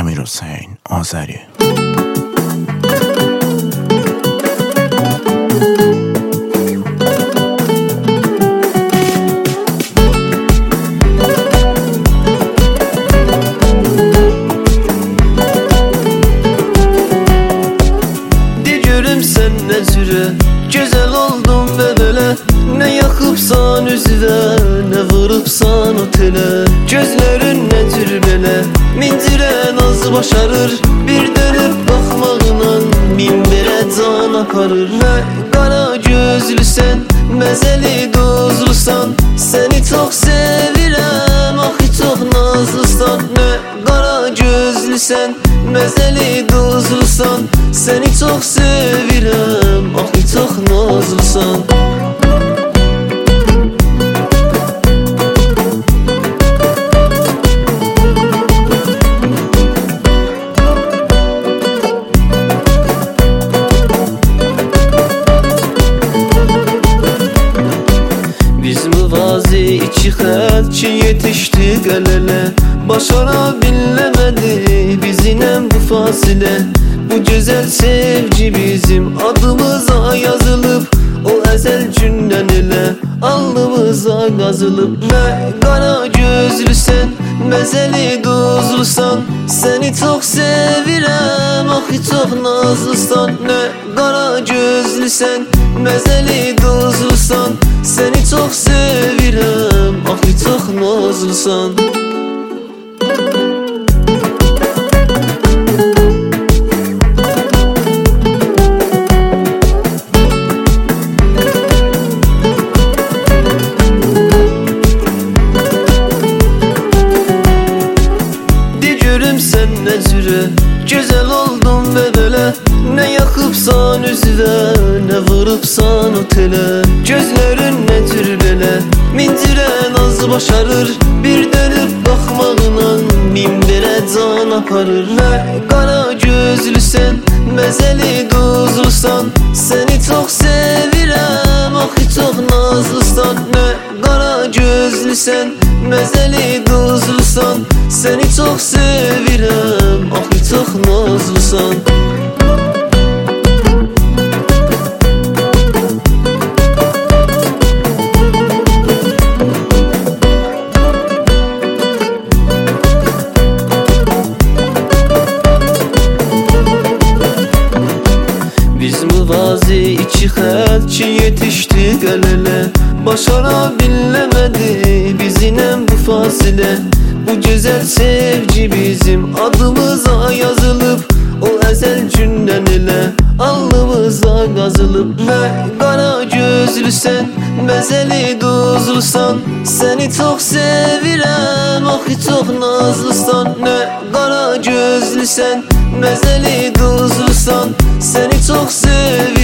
Emirhüseyn Azəri. Sen ne cürə gözəl oldun və belə, nə yaxıbsan üzvə, nə vurubsan otelə. Gözlərin nə cür belə, mincirə naz başarır, bir dönüb baxmağına min belə can aparır. Nə qara gözlüsən, məzəli duzlusan, səni çox sevirəm, axı çox nazlısan. Nə qara gözlüsən, məzəli duzlusan, səni çox sevirəm, axı çox nazlısan. Biz müvazi iki xət ki yetişdik əl-ələ, başara biləmədi bizimlə bu fasilə. Bu gözəl sevgi bizim adımıza yazılıb, o əzəl gündən elə alnımıza qazılıb. Nə qara gözlüsən, məzəli duzlusan, səni çox sevirəm, axı çox nazlısan. Nə qara gözlüsən, məzəli duzlusan, səni çox sevirəm, axı çox nazlısan. Sen ne cürə gözəl oldun və belə, nə yaxıbsan üzvə, nə vurubsan otelə. Gözlərin nə cür belə, mincirə naz başarır, bir dönüb baxmağına min belə can aparır. Nə qara gözlüsən, məzəli duzlusan, səni çox sevirəm, axı çox nazlısan. Nə qara gözlüsən, məzəli duzlusan, səni çox sevirəm, axı çox nazlısan. Biz müvazi iki xət ki yetişdik əl-ələ, başara biləmədi bizimlə bu fasilə. Bu gözəl sevgi bizim adımıza yazılıb, o əzəl gündən elə alnımıza qazılıb. Nə qara gözlüsən, məzəli duzlusan, səni çox sevirəm, axı çox nazlısan. Nə qara gözlüsən, məzəli duzlusan, səni çox sevirəm,